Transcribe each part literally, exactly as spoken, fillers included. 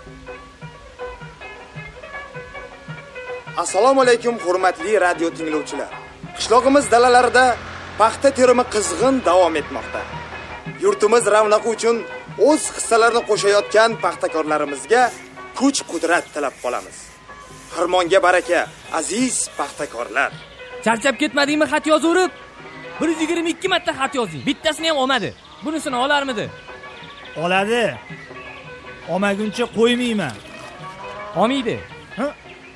Assalomu alaykum hurmatli radio tinglovchilar. Qishlog'imiz dalalarida paxta terimi qizg'in davom etmoqda. Yurtimiz ravnaqi uchun o'z hissalarini qo'shayotgan paxtakorlarimizga kuch-qudrat tilab qolamiz. Xirmonga baraka, aziz paxtakorlar. Charchab ketmadingmi xat yozurib? bir yuz yigirma ikki marta xat yozding. Bittasini ham olmadi. Bunisini olarmidi? Oladi. Olmaguncha qo'ymayman. Olmaydi. Ha?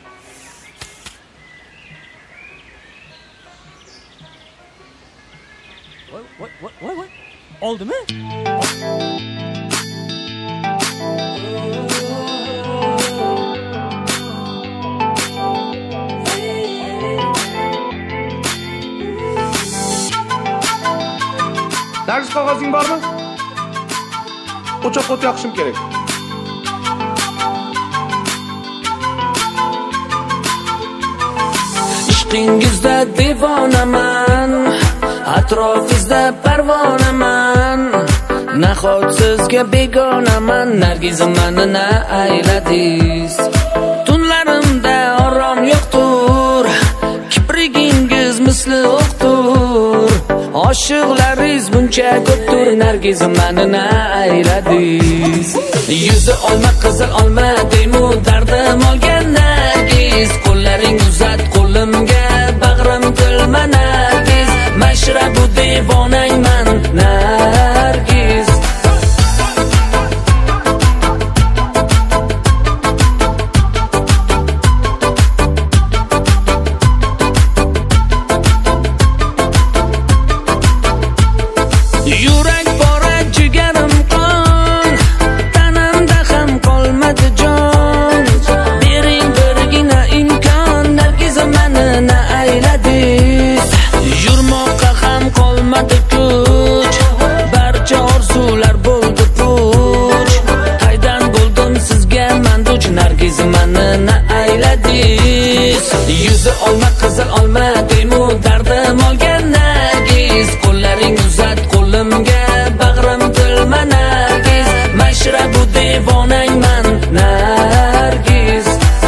Voy, voy, voy, voy. Oldimi? Dars qog'ozing bormi? O'choq o't yoqishim kerak. Ishqingizda devonaman, atrofingizda parvonaman. Nahot sizga begonaman, nargizim meni na ayladingiz. Tunlarimda orom yo'qtur, kiprigingiz misli o'qtur. Oshiqlaringiz buncha ko'ptur, nargizim meni na ayladingiz. Yuzi olma qizil olma deymu, dardim olgan nargiz. Qo'llaring uzat qo'limga, bag'rim tilma nargiz. Mashrabu devonangman nargiz. Yurak bora jigarim qon, tanamda ham qolmadi jon. Bering birgina imkon, nargizim meni na ayladingiz. Yurmoqqa ham qolmadi kuch, barcha orzular bo'ldi puch. Qaydan bo'ldim sizga man duch, nargizim meni na ayladingiz. Yuzi olma qizil olma deymu, dardim olgan nargiz. Qo'llaring uzat qo'limga, bag'rim tilma nargiz. Mashrabu devonangman nargiz.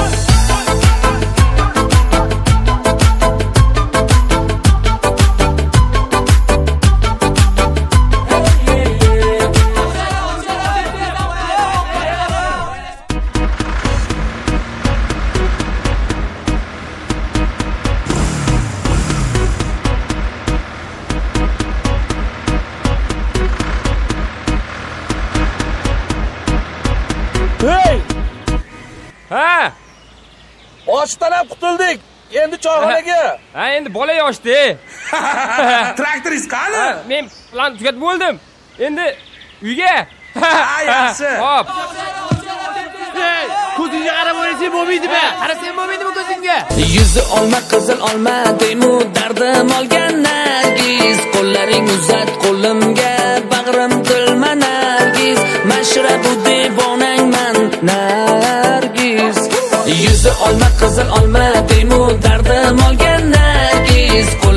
Hey! Ha! Ochdan ham qutuldik. Endi choyxonaga. Ha, endi bola yoshdi. Traktoringiz qani? Men plan tugatib bo'ldim. Endi uyga. Ha, yaxshi. Hop. Ko'zingga qarab o'ynasang bo'lmaydi-ba. Qarasang bo'lmaydimi ko'zingga? Yuzi olma qizil olma deymu, dardim olgan nargiz. Qo'llaring uzat qo'limga, bag'rim tilma nargiz. Mashrabu devonangman nargiz. Yuzi olma qizil olma deymu, dardim olgan nargiz.